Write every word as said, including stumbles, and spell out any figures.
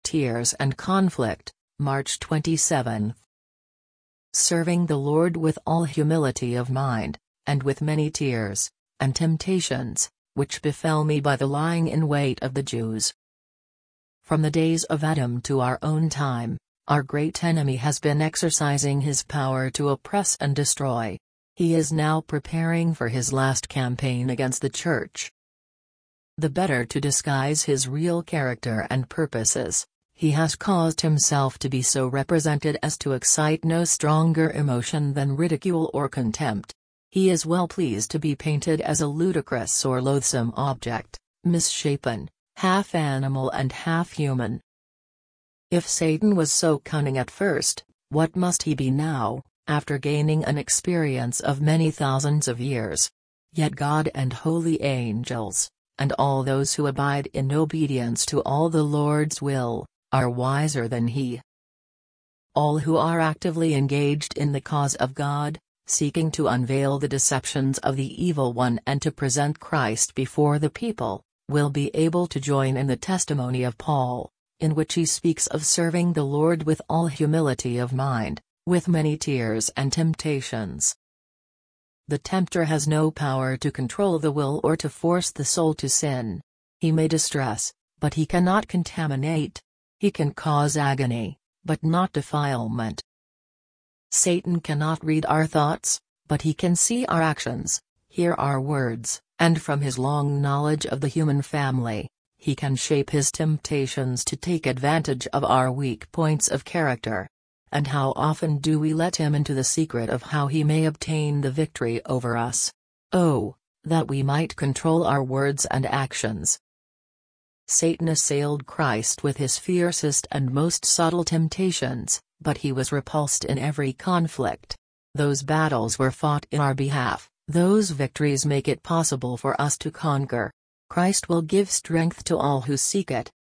tears and conflict, March twenty-seventh. Serving the Lord with all humility of mind, and with many tears, and temptations, which befell me by the lying in wait of the Jews. From the days of Adam to our own time, our great enemy has been exercising his power to oppress and destroy. He is now preparing for his last campaign against the Church. The better to disguise his real character and purposes, he has caused himself to be so represented as to excite no stronger emotion than ridicule or contempt. He is well pleased to be painted as a ludicrous or loathsome object, misshapen, half animal and half human. If Satan was so cunning at first, what must he be now, after gaining an experience of many thousands of years? Yet God and holy angels, and all those who abide in obedience to all the Lord's will, are wiser than he. All who are actively engaged in the cause of God, seeking to unveil the deceptions of the evil one and to present Christ before the people, will be able to join in the testimony of Paul, in which he speaks of serving the Lord with all humility of mind, with many tears and temptations. The tempter has no power to control the will or to force the soul to sin. He may distress, but he cannot contaminate. He can cause agony, but not defilement. Satan cannot read our thoughts, but he can see our actions, hear our words, and from his long knowledge of the human family, he can shape his temptations to take advantage of our weak points of character. And how often do we let him into the secret of how he may obtain the victory over us? Oh, that we might control our words and actions. Satan assailed Christ with his fiercest and most subtle temptations, but he was repulsed in every conflict. Those battles were fought in our behalf, those victories make it possible for us to conquer. Christ will give strength to all who seek it,